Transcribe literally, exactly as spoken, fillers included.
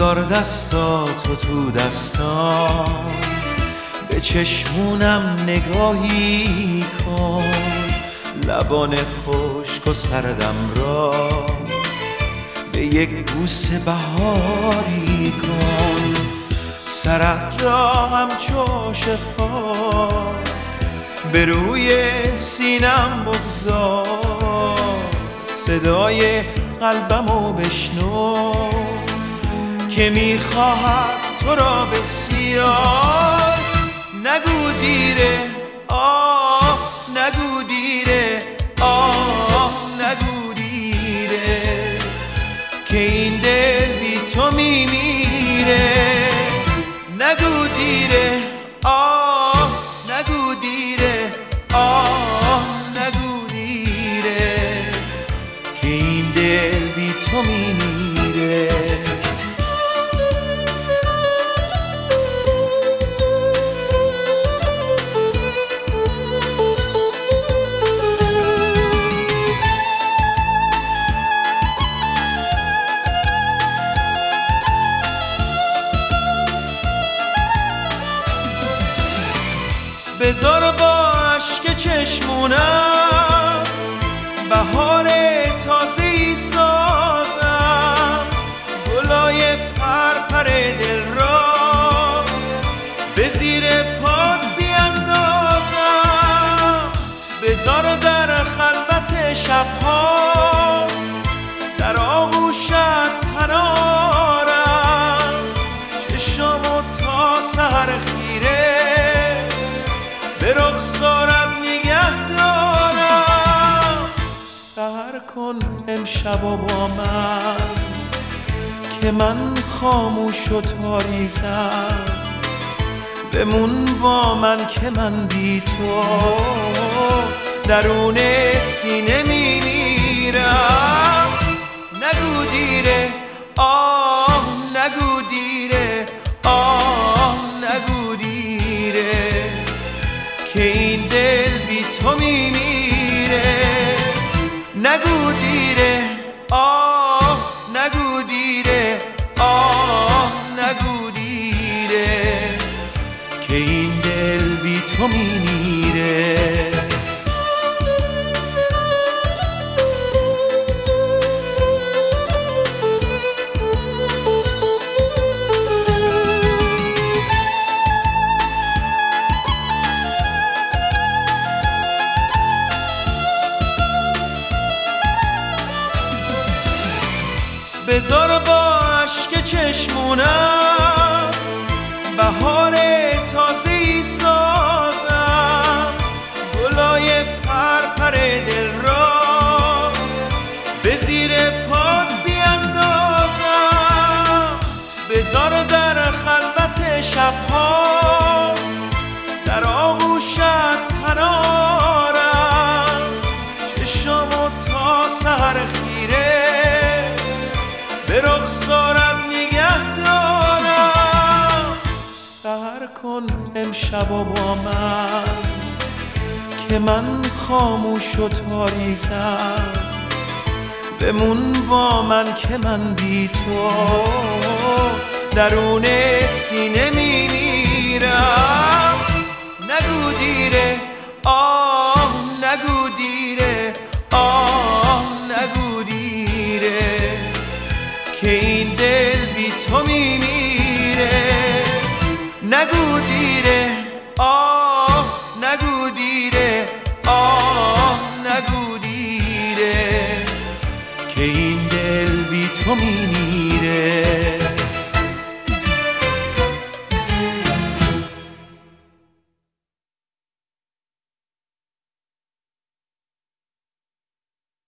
بذار دستاتو تو دستام، به چشمونم نگاهی کن، لبان خشک و سردم را به یک بوس بهاری کن. سرت را همچو عاشق‌ها به روی سینم بگذار، صدای قلبمو بشنو که میخواهد تو را بسیار. نگو دیره آه، نگو دیره آه، نگو دیره که این دل بی تو میمیره. نگو دیره آه، نگو دیره آه، نگو دیره که این دل بی تو میمیره. بذار با عشق چشمونم بهار تازه‌ای سازم، گلای پرپر دل را به زیر پات بیندازم. بذار در خلوت شبها در آغوشت پنارم، چشمو تا سحر خیره به رخسارت نگه دارم. سحر کن امشب و با من که من خاموش و تاریکم، بمون با من که من بی تو درون سینه میمیرم. نگو دیره آه، نگو دیره آه، نگو دیره که این دل بی تو میمیره. نگو دیره آه، نگو دیره آه، نگو دیره که این دل بی تو میمیره. بذار با عشق چشمونم بهار تازه‌ای سازم، گلای پرپر دل را به زیر پات بیندازم. بذار در خلوت شبها در آغوشت پنارم، چشمو تا سحر خیره به رخسارت نگه دارم. سحر کن امشب و با من که من خاموش و تاریکم، بمون با من که من بی تو درون سینه میمیرم. نگو دیره